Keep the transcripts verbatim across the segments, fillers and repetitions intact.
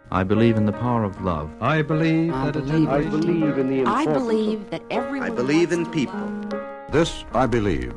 I believe in the power of love. I believe I that a believe generation... in I believe in the I importance believe that everyone I believe in wants to people. This I believe.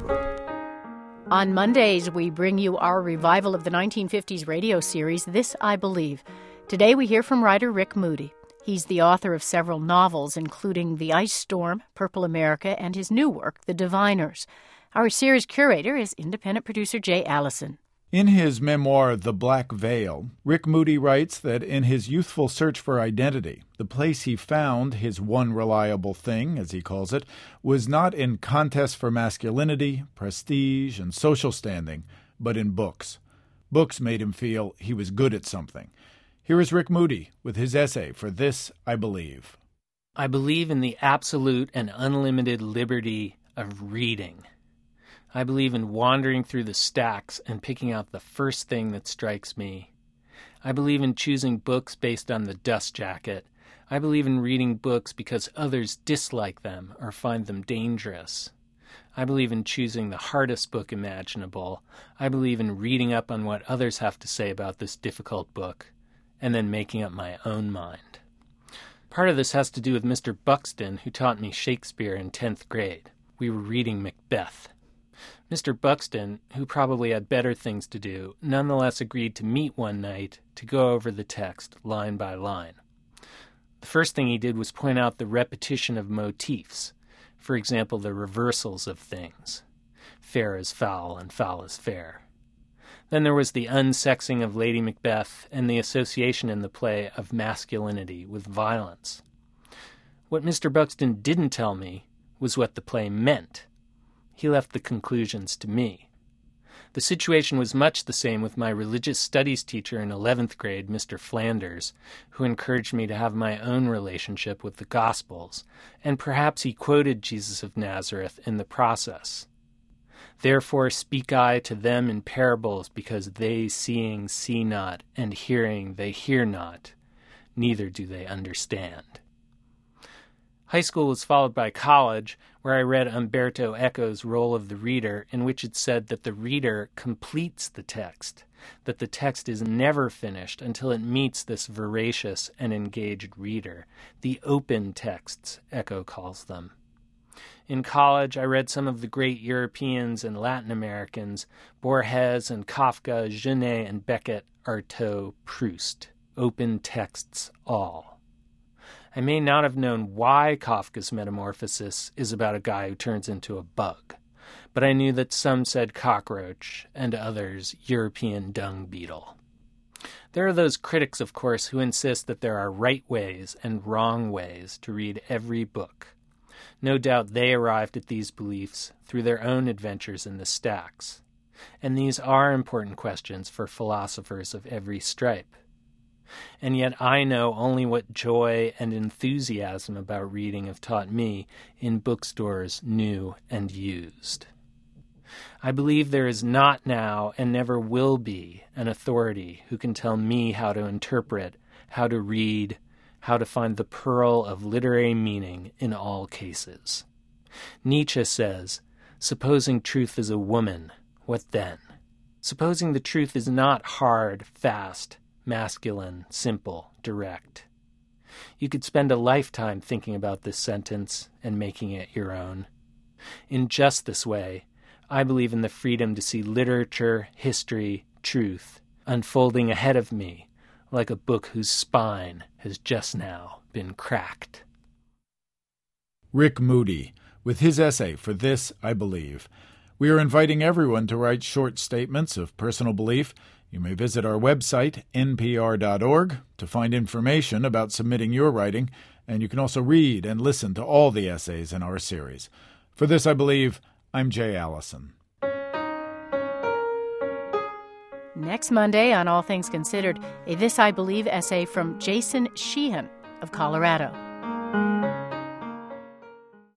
On Mondays, we bring you our revival of the nineteen fifties radio series, This I Believe. Today, we hear from writer Rick Moody. He's the author of several novels, including The Ice Storm, Purple America, and his new work, The Diviners. Our series curator is independent producer Jay Allison. In his memoir, The Black Veil, Rick Moody writes that in his youthful search for identity, the place he found his one reliable thing, as he calls it, was not in contests for masculinity, prestige, and social standing, but in books. Books made him feel he was good at something. Here is Rick Moody with his essay for This I Believe. I believe in the absolute and unlimited liberty of reading. I believe in wandering through the stacks and picking out the first thing that strikes me. I believe in choosing books based on the dust jacket. I believe in reading books because others dislike them or find them dangerous. I believe in choosing the hardest book imaginable. I believe in reading up on what others have to say about this difficult book and then making up my own mind. Part of this has to do with Mister Buxton, who taught me Shakespeare in tenth grade. We were reading Macbeth. Mister Buxton, who probably had better things to do, nonetheless agreed to meet one night to go over the text line by line. The first thing he did was point out the repetition of motifs, for example, the reversals of things. Fair is foul and foul is fair. Then there was the unsexing of Lady Macbeth and the association in the play of masculinity with violence. What Mister Buxton didn't tell me was what the play meant. He left the conclusions to me. The situation was much the same with my religious studies teacher in eleventh grade, Mister Flanders, who encouraged me to have my own relationship with the Gospels, and perhaps he quoted Jesus of Nazareth in the process. Therefore speak I to them in parables, because they seeing see not, and hearing they hear not, neither do they understand. High school was followed by college, where I read Umberto Eco's Role of the Reader, in which it said that the reader completes the text, that the text is never finished until it meets this voracious and engaged reader, the open texts, Eco calls them. In college, I read some of the great Europeans and Latin Americans, Borges and Kafka, Genet and Beckett, Artaud, Proust. Open texts all. I may not have known why Kafka's Metamorphosis is about a guy who turns into a bug, but I knew that some said cockroach and others European dung beetle. There are those critics, of course, who insist that there are right ways and wrong ways to read every book. No doubt they arrived at these beliefs through their own adventures in the stacks. And these are important questions for philosophers of every stripe. And yet I know only what joy and enthusiasm about reading have taught me in bookstores new and used. I believe there is not now and never will be an authority who can tell me how to interpret, how to read, how to find the pearl of literary meaning in all cases. Nietzsche says, supposing truth is a woman, what then? Supposing the truth is not hard, fast, masculine, simple, direct. You could spend a lifetime thinking about this sentence and making it your own. In just this way, I believe in the freedom to see literature, history, truth, unfolding ahead of me, like a book whose spine has just now been cracked. Rick Moody, with his essay for This I Believe. We are inviting everyone to write short statements of personal belief. You may visit our website, n p r dot org, to find information about submitting your writing, and you can also read and listen to all the essays in our series. For This I Believe, I'm Jay Allison. Next Monday on All Things Considered, a This I Believe essay from Jason Sheehan of Colorado.